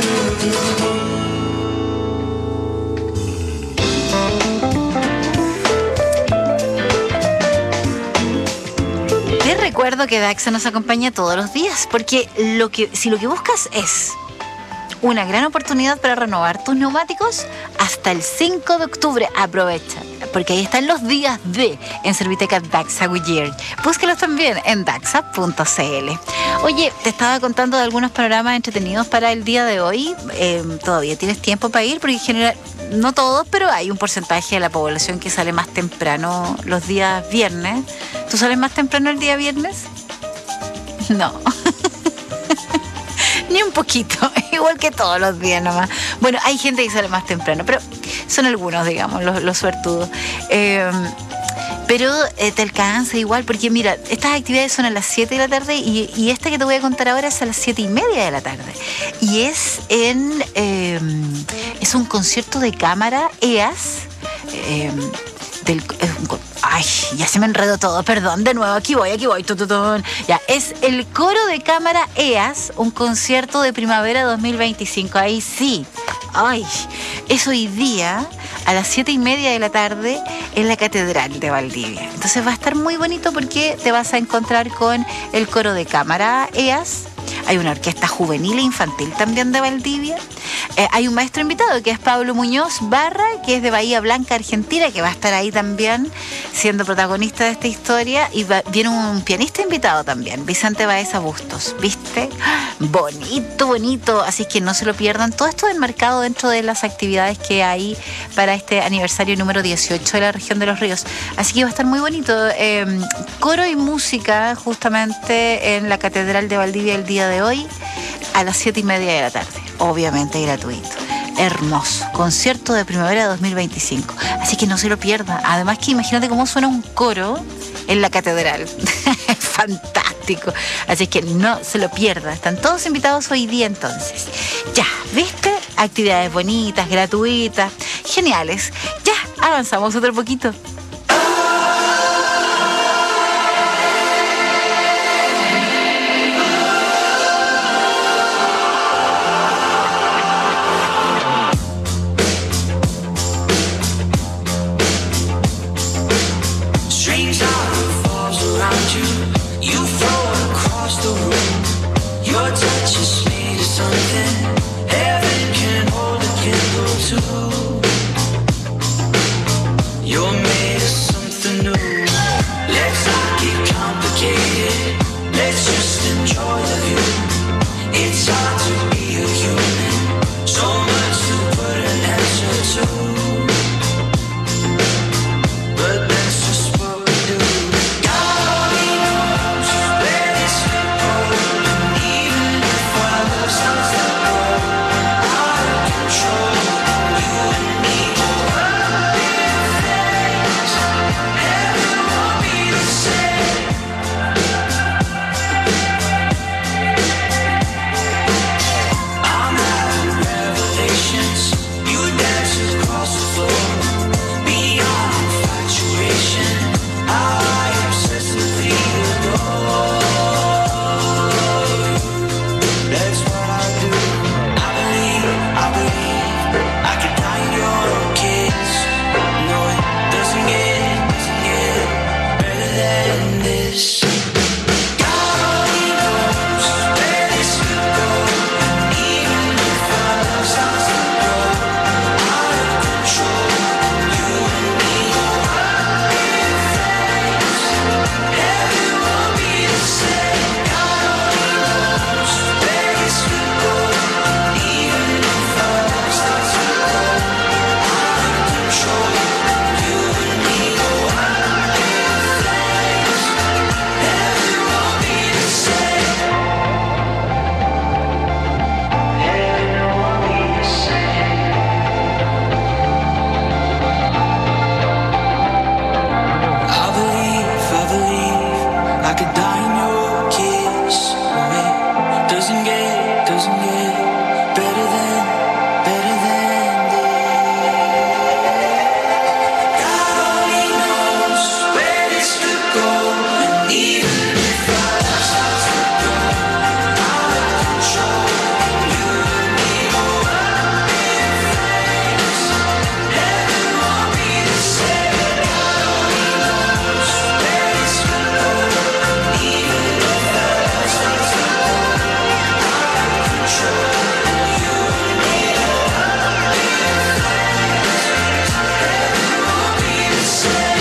Te recuerdo que Daxa nos acompaña todos los días, porque si lo que buscas es una gran oportunidad para renovar tus neumáticos, hasta el 5 de octubre aprovecha, porque ahí están los días de en Serviteca Daxa Goodyear. Búscalos también en daxa.cl. Oye, te estaba contando de algunos programas entretenidos para el día de hoy. Todavía tienes tiempo para ir, porque en general, no todos, pero hay un porcentaje de la población que sale más temprano los días viernes. ¿Tú sales más temprano el día viernes? No. Ni un poquito, igual que todos los días nomás. Bueno, hay gente que sale más temprano, pero son algunos, digamos, los suertudos. Pero te alcanza igual, porque mira, estas actividades son a las 7 de la tarde y esta que te voy a contar ahora es a las 7:30 de la tarde. Y es es un concierto de cámara EAS. Ay, ya se me enredó todo, perdón, de nuevo, aquí voy, ya, es el coro de cámara EAS, un concierto de primavera 2025, ahí sí, ay, es hoy día a las 7:30 de la tarde en la Catedral de Valdivia. Entonces va a estar muy bonito porque te vas a encontrar con el coro de cámara EAS. Hay una orquesta juvenil e infantil también de Valdivia. Hay un maestro invitado que es Pablo Muñoz Barra, que es de Bahía Blanca, Argentina, que va a estar ahí también siendo protagonista de esta historia. Y viene un pianista invitado también, Vicente Baeza Bustos. ¿Viste? Bonito, bonito. Así que no se lo pierdan. Todo esto enmarcado dentro de las actividades que hay para este aniversario número 18 de la región de Los Ríos. Así que va a estar muy bonito. Coro y música justamente en la Catedral de Valdivia el día de hoy a las 7:30 de la tarde. Obviamente gratuito. Hermoso. Concierto de primavera 2025. Así que no se lo pierda. Además que imagínate cómo suena un coro en la catedral. Fantástico. Así que no se lo pierda. Están todos invitados hoy día entonces. Ya, ¿viste? Actividades bonitas, gratuitas, geniales. Ya, avanzamos otro poquito. joy of you. It's hard to be a human, so much to put an answer to. But that's just what we do. God only knows where this will go. And even if our love starts to go out of control, you and me will run in flames. Heaven won't be the same. I'm having revelations. You dance across the floor, beyond infatuation. How I obsessively adore you. That's what I do. I believe I could die in your kiss. No, it doesn't get better than this. God only knows where this will go. And even if our love starts to go out of control, you and me will run in flames. Heaven won't be the same. God only knows where this will go. And even if our love starts to go out of control, you and me will run in flames. Heaven won't be the same. Heaven won't be the same. I believe I could die in your kiss. Oh, it doesn't get better than this. God only knows where this could go. And even if our love starts to go out of control, you and me will run in flames. Heaven won't be the same. God only knows where this could go. And even if our love starts to go out of control, you and me will run in flames. Heaven won't be the same.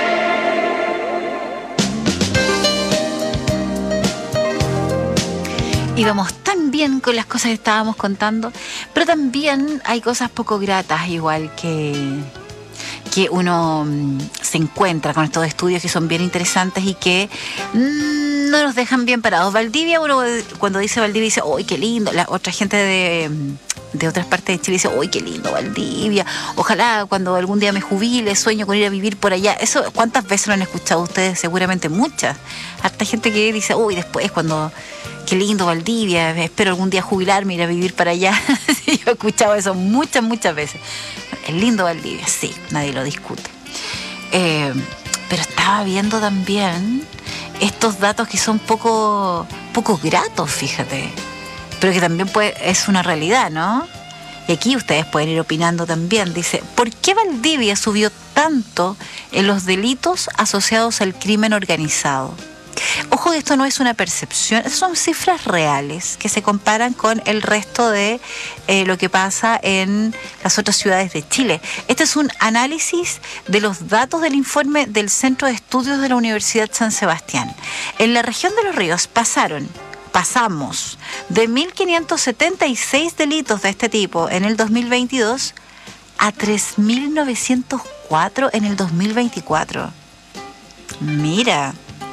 Íbamos tan bien con las cosas que estábamos contando, pero también hay cosas poco gratas, igual que uno se encuentra con estos estudios que son bien interesantes y que no nos dejan bien parados. Valdivia, uno cuando dice Valdivia dice, ¡uy, qué lindo! La otra gente de otras partes de Chile dice, ¡uy, qué lindo Valdivia! Ojalá cuando algún día me jubile, sueño con ir a vivir por allá. Eso, ¿cuántas veces lo han escuchado ustedes? Seguramente muchas. Harta gente que dice, ¡uy, después cuando... Qué lindo Valdivia, espero algún día jubilarme, ir a vivir para allá. Sí, yo he escuchado eso muchas veces. Es lindo Valdivia, sí, nadie lo discute. Pero estaba viendo también estos datos que son poco gratos, fíjate. Pero que también es una realidad, ¿no? Y aquí ustedes pueden ir opinando también. Dice, ¿por qué Valdivia subió tanto en los delitos asociados al crimen organizado? Ojo, esto no es una percepción, son cifras reales que se comparan con el resto de lo que pasa en las otras ciudades de Chile. Este es un análisis de los datos del informe del Centro de Estudios de la Universidad San Sebastián. En la región de Los Ríos pasamos de 1.576 delitos de este tipo en el 2022 a 3.904 en el 2024. Mira...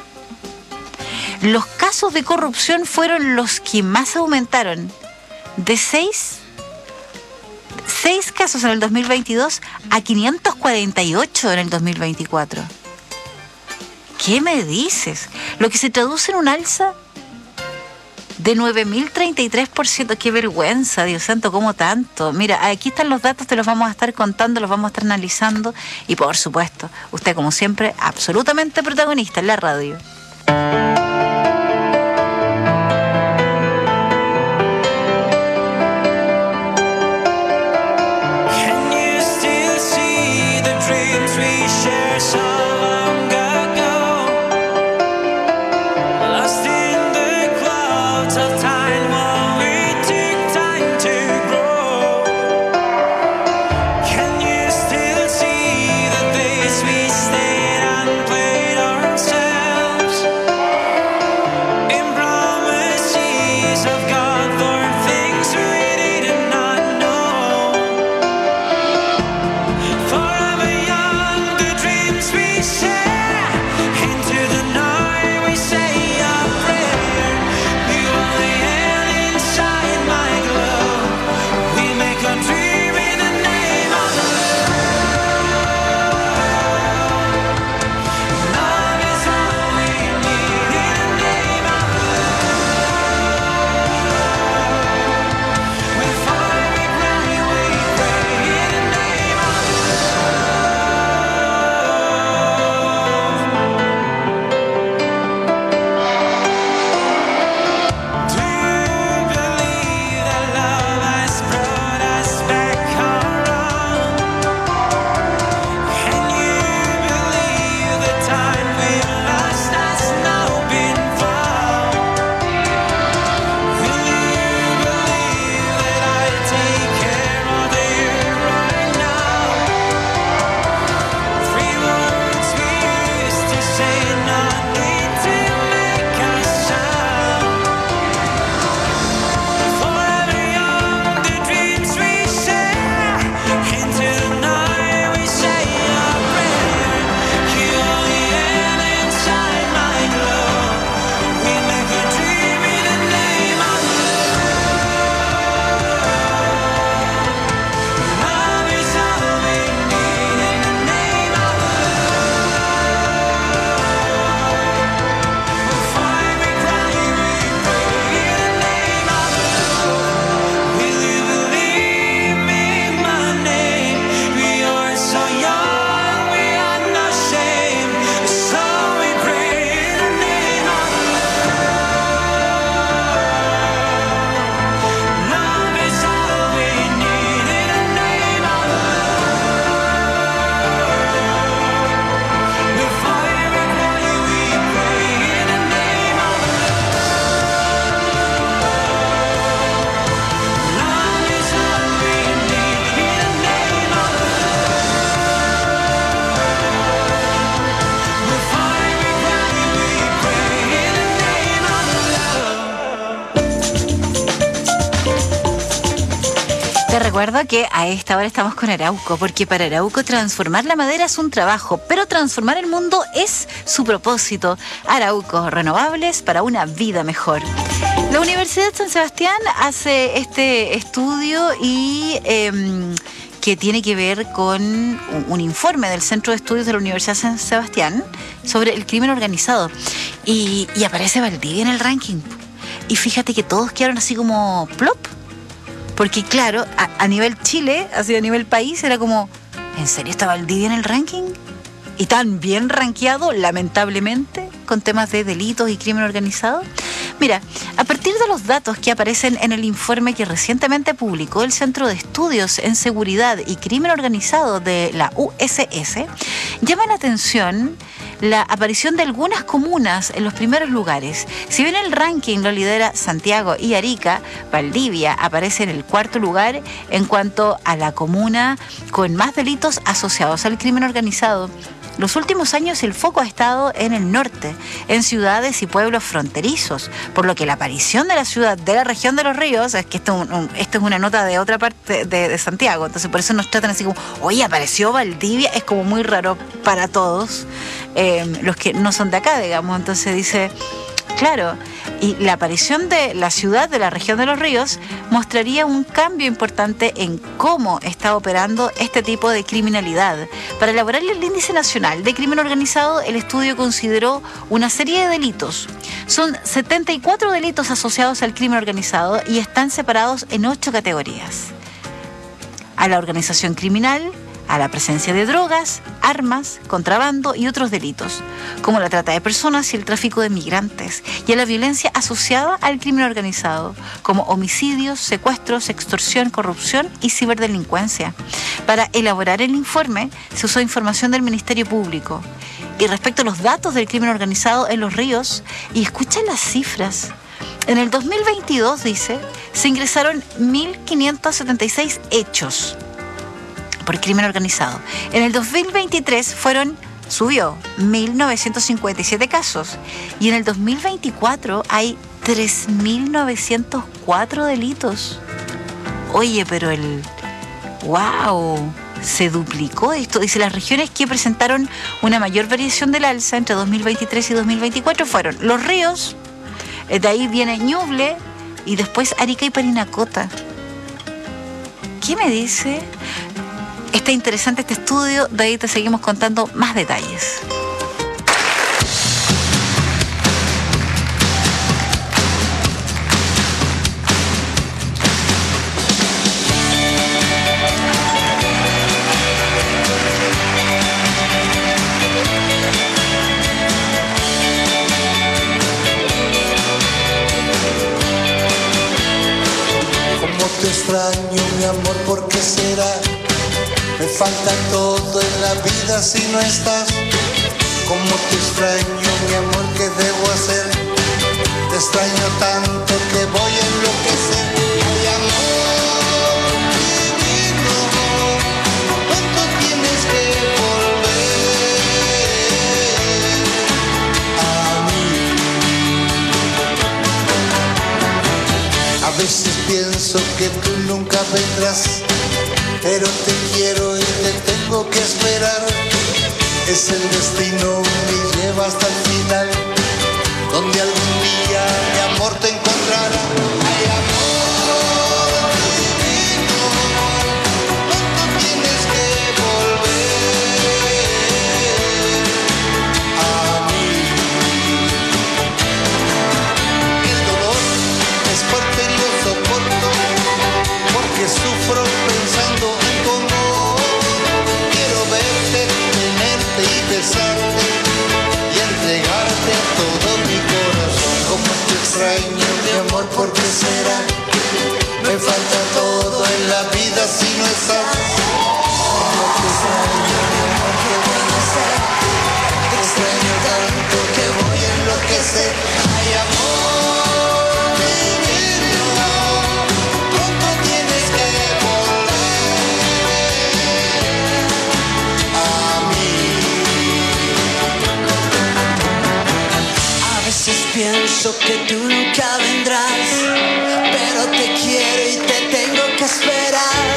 Los casos de corrupción fueron los que más aumentaron, de 6 casos en el 2022 a 548 en el 2024. ¿Qué me dices? Lo que se traduce en un alza de 9.033%. ¡Qué vergüenza, Dios santo! ¿Cómo tanto? Mira, aquí están los datos, te los vamos a estar contando, los vamos a estar analizando. Y por supuesto, usted como siempre, absolutamente protagonista en la radio. Te recuerdo que a esta hora estamos con Arauco, porque para Arauco transformar la madera es un trabajo, pero transformar el mundo es su propósito. Arauco, renovables para una vida mejor. La Universidad de San Sebastián hace este estudio y que tiene que ver con un informe del Centro de Estudios de la Universidad de San Sebastián sobre el crimen organizado. Y aparece Valdivia en el ranking. Y fíjate que todos quedaron así como plop. Porque claro, a nivel Chile, así a nivel país, era como, ¿en serio está Valdivia en el ranking? Y tan bien rankeado, lamentablemente, con temas de delitos y crimen organizado. Mira, a partir de los datos que aparecen en el informe que recientemente publicó el Centro de Estudios en Seguridad y Crimen Organizado de la USS, llama la atención la aparición de algunas comunas en los primeros lugares. Si bien el ranking lo lidera Santiago y Arica, Valdivia aparece en el cuarto lugar en cuanto a la comuna con más delitos asociados al crimen organizado. Los últimos años el foco ha estado en el norte, en ciudades y pueblos fronterizos, por lo que la aparición de la ciudad de la región de los ríos, es que esto es una nota de otra parte de Santiago, entonces por eso nos tratan así como, oye, apareció Valdivia, es como muy raro para todos, los que no son de acá, digamos, entonces dice... Claro, y la aparición de la ciudad de la región de los ríos mostraría un cambio importante en cómo está operando este tipo de criminalidad. Para elaborar el Índice Nacional de Crimen Organizado, el estudio consideró una serie de delitos. Son 74 delitos asociados al crimen organizado y están separados en 8 categorías. A la organización criminal, a la presencia de drogas, armas, contrabando y otros delitos, como la trata de personas y el tráfico de migrantes, y a la violencia asociada al crimen organizado, como homicidios, secuestros, extorsión, corrupción y ciberdelincuencia. Para elaborar el informe se usó información del Ministerio Público. Y respecto a los datos del crimen organizado en los ríos, y escuchen las cifras, en el 2022, dice, se ingresaron 1.576 hechos por crimen organizado. En el 2023 subió 1.957 casos y en el 2024 hay 3.904 delitos. Oye, pero ¡wow! Se duplicó esto. Dice, las regiones que presentaron una mayor variación del alza entre 2023 y 2024 fueron Los Ríos, de ahí viene Ñuble y después Arica y Parinacota. ¿Qué me dice? Está interesante este estudio, de ahí te seguimos contando más detalles. Cómo te extraño, mi amor, ¿por qué será? Me falta todo en la vida si no estás. Cómo te extraño, mi amor, ¿qué debo hacer? Te extraño tanto que voy a enloquecer. Ay, amor divino, ¿cuánto tienes que volver a mí? A veces pienso que tú nunca vendrás, pero te quiero y te tengo que esperar. Es el destino, me lleva hasta el final, donde algún día mi amor te encontrará. Ay, amor divino, ¿cuánto tienes que volver a mí? El dolor es fuerte y lo soporto, porque sufro pensando en tu amor. Quiero verte, tenerte y besarte y entregarte todo mi corazón. Como te extraño, mi amor, ¿por qué será? Me falta todo en la vida si no estás. Como te extraño, mi amor, ¿qué voy a hacer? Te extraño tanto que voy a enloquecer. Ay, amor divino, ¿cuánto tienes que volver a mí? A veces pienso que tú nunca vendrás, pero te quiero y te tengo que esperar.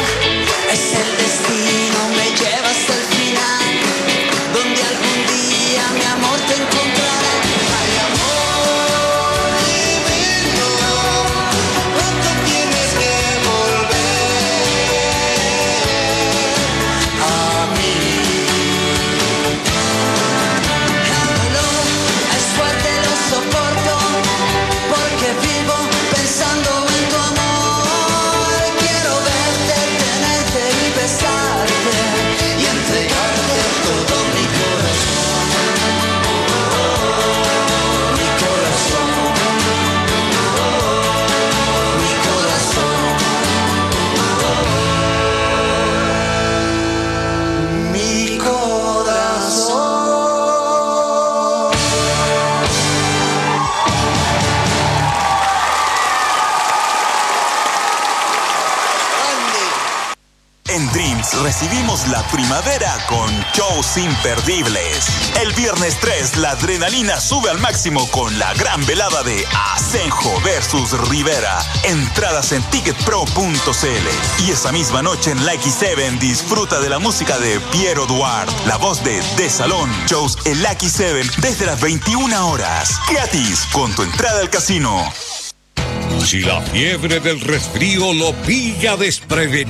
Events recibimos la primavera con shows imperdibles. El viernes 3, la adrenalina sube al máximo con la gran velada de Asenjo versus Rivera. Entradas en ticketpro.cl. Y esa misma noche en la X7 disfruta de la música de Piero Duarte, la voz de Salón. Shows en la X7 desde las 21 horas. Gratis con tu entrada al casino. Si la fiebre del resfrío lo pilla desprevenido,